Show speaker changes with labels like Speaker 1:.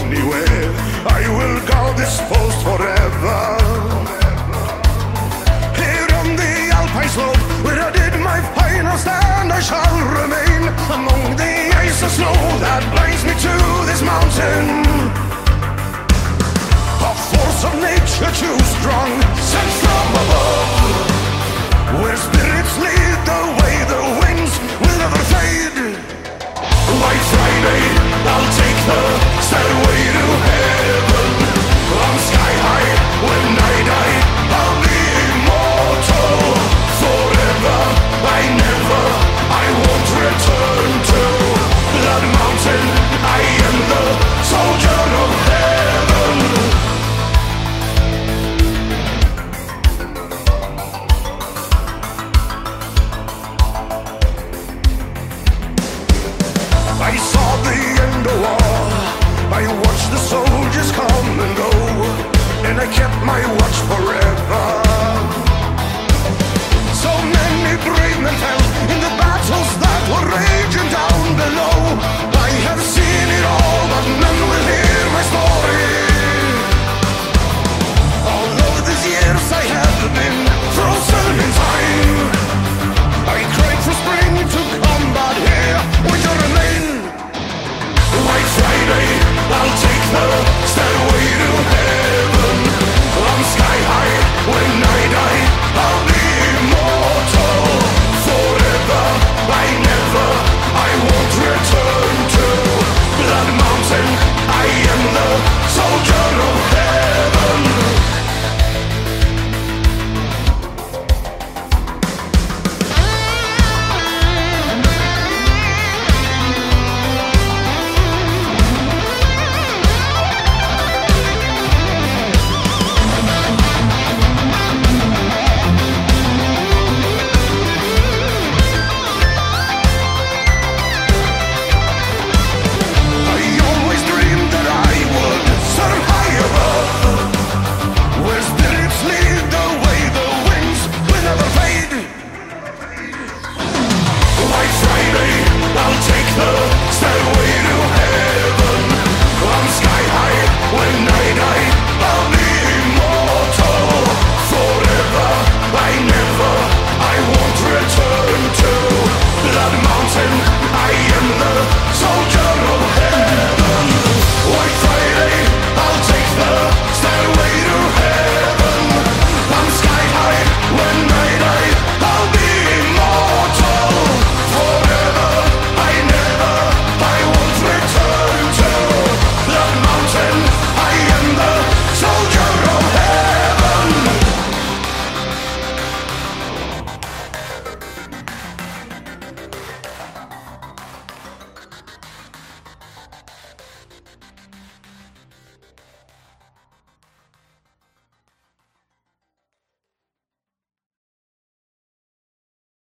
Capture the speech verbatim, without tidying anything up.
Speaker 1: anywhere. I will guard this post forever. Here on the Alpine slope, where I did my final stand, I shall remain among the ice and snow that binds me to this mountain. A force of nature too strong, sent from above, where spirits lead the way, the winds will never fade. White Friday, I'll take the stairway.